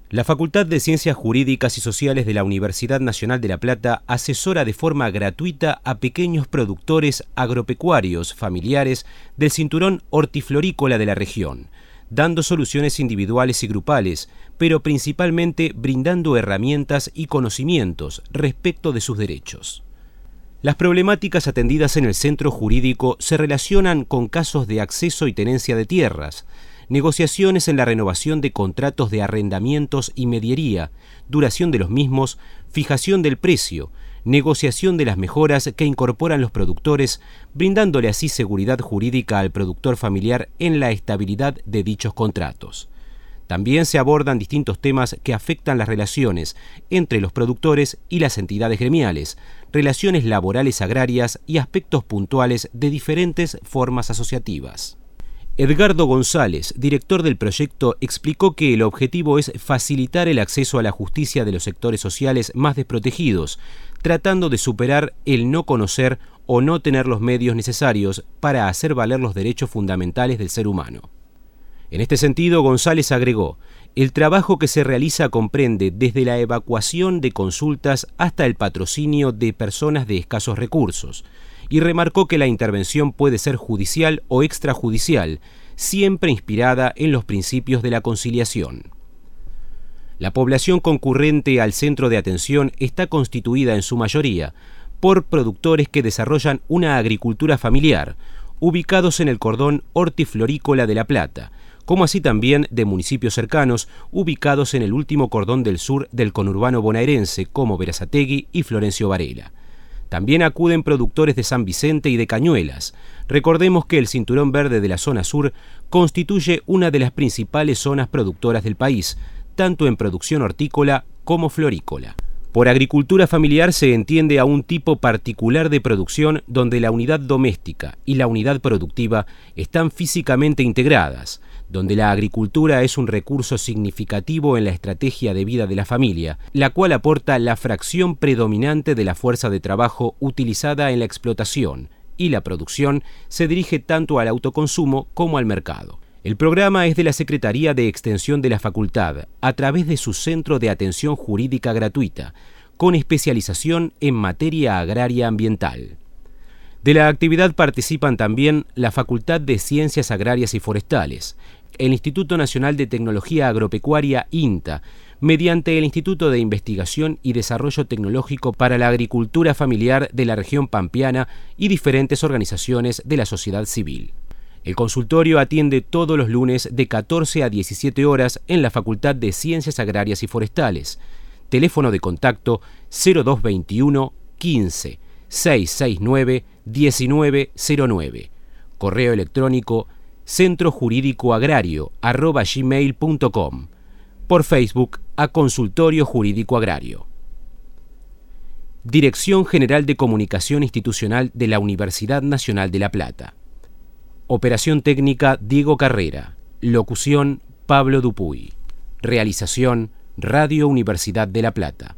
La Facultad de Ciencias Jurídicas y Sociales de la Universidad Nacional de La Plata asesora de forma gratuita a pequeños productores agropecuarios familiares del cinturón hortiflorícola de la región, dando soluciones individuales y grupales, pero principalmente brindando herramientas y conocimientos respecto de sus derechos. Las problemáticas atendidas en el centro jurídico se relacionan con casos de acceso y tenencia de tierras, negociaciones en la renovación de contratos de arrendamientos y mediería, duración de los mismos, fijación del precio, negociación de las mejoras que incorporan los productores, brindándole así seguridad jurídica al productor familiar en la estabilidad de dichos contratos. También se abordan distintos temas que afectan las relaciones entre los productores y las entidades gremiales, relaciones laborales agrarias y aspectos puntuales de diferentes formas asociativas. Edgardo González, director del proyecto, explicó que el objetivo es facilitar el acceso a la justicia de los sectores sociales más desprotegidos, tratando de superar el no conocer o no tener los medios necesarios para hacer valer los derechos fundamentales del ser humano. En este sentido, González agregó, el trabajo que se realiza comprende desde la evacuación de consultas hasta el patrocinio de personas de escasos recursos, y remarcó que la intervención puede ser judicial o extrajudicial, siempre inspirada en los principios de la conciliación. La población concurrente al centro de atención está constituida en su mayoría por productores que desarrollan una agricultura familiar, ubicados en el cordón hortiflorícola de La Plata, como así también de municipios cercanos ubicados en el último cordón del sur del conurbano bonaerense, como Berazategui y Florencio Varela. También acuden productores de San Vicente y de Cañuelas. Recordemos que el Cinturón Verde de la zona sur constituye una de las principales zonas productoras del país, tanto en producción hortícola como florícola. Por agricultura familiar se entiende a un tipo particular de producción donde la unidad doméstica y la unidad productiva están físicamente integradas, donde la agricultura es un recurso significativo en la estrategia de vida de la familia, la cual aporta la fracción predominante de la fuerza de trabajo utilizada en la explotación, y la producción se dirige tanto al autoconsumo como al mercado. El programa es de la Secretaría de Extensión de la Facultad, a través de su Centro de Atención Jurídica Gratuita, con especialización en materia agraria ambiental. De la actividad participan también la Facultad de Ciencias Agrarias y Forestales, el Instituto Nacional de Tecnología Agropecuaria INTA, mediante el Instituto de Investigación y Desarrollo Tecnológico para la Agricultura Familiar de la región pampeana y diferentes organizaciones de la sociedad civil. El consultorio atiende todos los lunes de 14 a 17 horas en la Facultad de Ciencias Agrarias y Forestales. Teléfono de contacto 0221 15 669 1909. Correo electrónico centrojurídicoagrario@gmail.com. Por Facebook a Consultorio Jurídico Agrario. Dirección General de Comunicación Institucional de la Universidad Nacional de La Plata. Operación técnica Diego Carrera. Locución Pablo Dupuy. Realización Radio Universidad de La Plata.